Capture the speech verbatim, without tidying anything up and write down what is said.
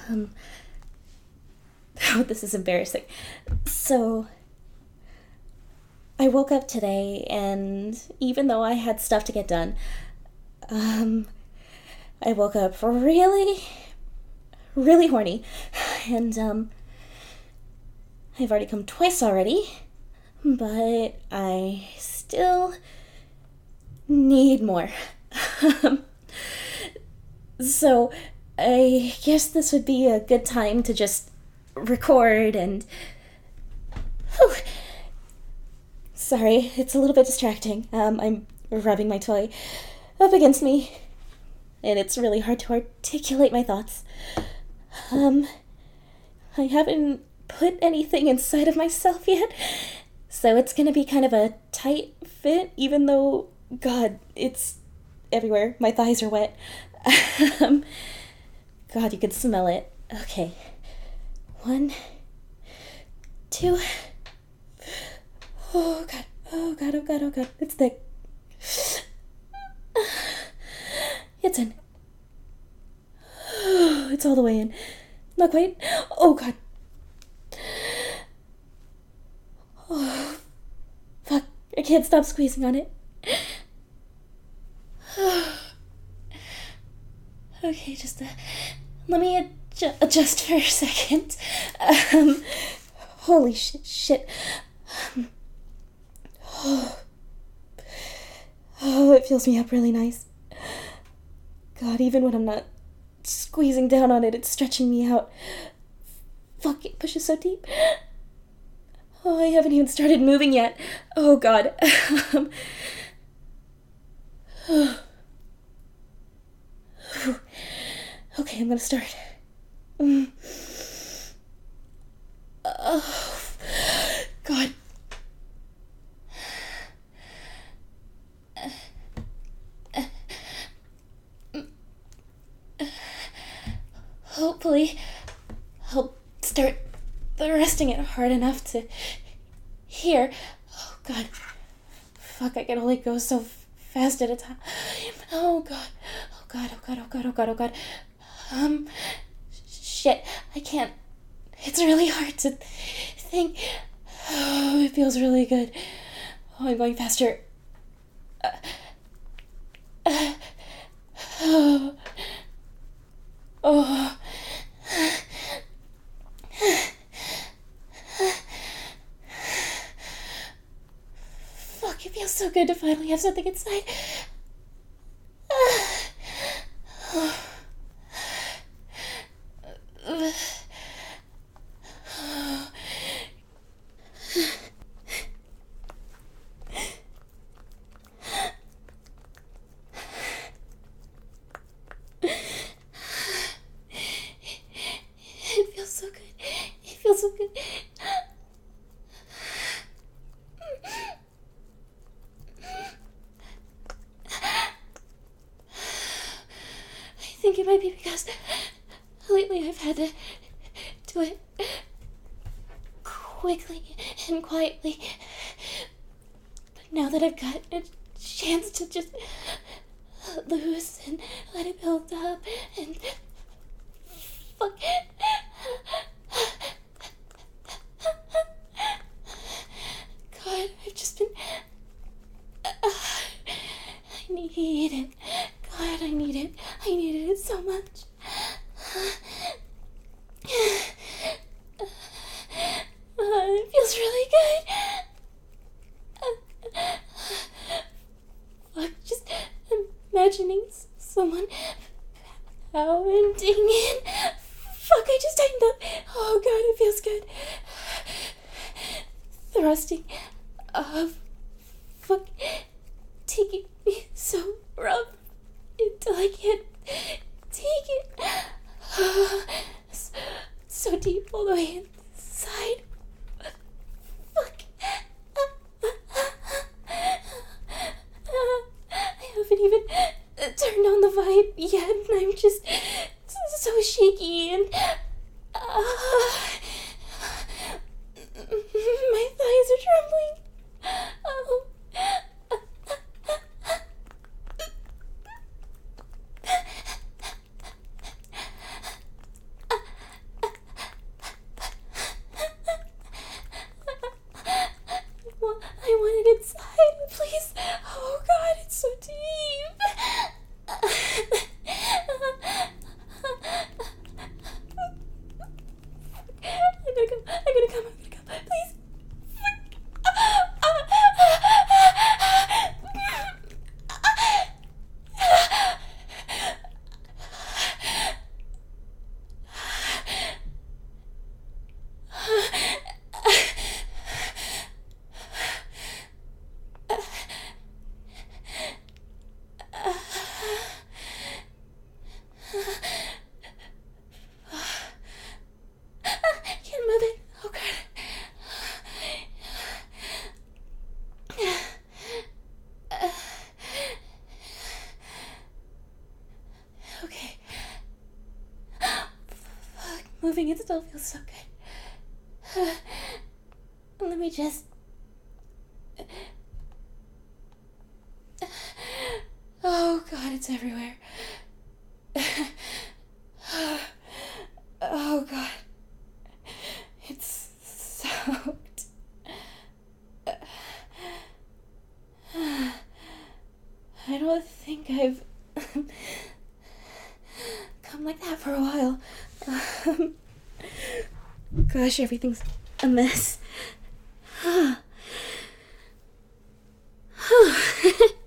Um, oh, this is embarrassing. So, I woke up today, and even though I had stuff to get done, um, I woke up really, really horny, and, um, I've already come twice already, but I still need more. So, I guess this would be a good time to just record and... Whew. Sorry, it's a little bit distracting. Um, I'm rubbing my toy up against me, and it's really hard to articulate my thoughts. Um, I haven't put anything inside of myself yet, so it's gonna be kind of a tight fit, even though, God, it's everywhere. My thighs are wet. um, God, you can smell it. Okay. One, two. Oh, God. Oh, God. Oh, God. Oh, God. It's thick. It's in. It's all the way in. Not quite. Oh, God. Oh, fuck. I can't stop squeezing on it. Okay, just uh, let me adju- adjust for a second. Um, holy shit, shit. Um, oh, oh, it fills me up really nice. God, even when I'm not squeezing down on it, it's stretching me out. Fuck, it pushes so deep. Oh, I haven't even started moving yet. Oh, God. um, oh. Okay, I'm gonna start. Mm. Oh, God. Hopefully, I'll start thrusting it hard enough to hear. Oh, God. Fuck, I can only go so fast at a time. Oh, God. Oh, God. Oh, God. Oh, God. Oh, God. Oh, God. Um, shit. I can't. It's really hard to think. Oh, it feels really good. Oh, I'm going faster. Uh, uh, oh. Oh. Fuck, it feels so good to finally have something inside. It feels so good. It feels so good. I think it might be because lately I've had to do it quickly and quietly. But now that I've got a chance to just loose and let it build up and fuck. God, I've just been. Uh, I need it. God, I need it. I needed it so much. Uh, it feels really good. Fuck, just imagining someone pounding in. Fuck, I just tightened up. Oh, God, it feels good. Thrusting up. Fuck, taking me so rough until I can't take it. So, so deep all the way inside. Fuck. I haven't even turned on the vibe yet, and I'm just so shaky and uh, my thighs are trembling. Oh. moving. It still feels so good. Let me just... Oh god, it's everywhere. Oh god. It's soaked. I don't think I've come like that for a while. Um, gosh, everything's a mess.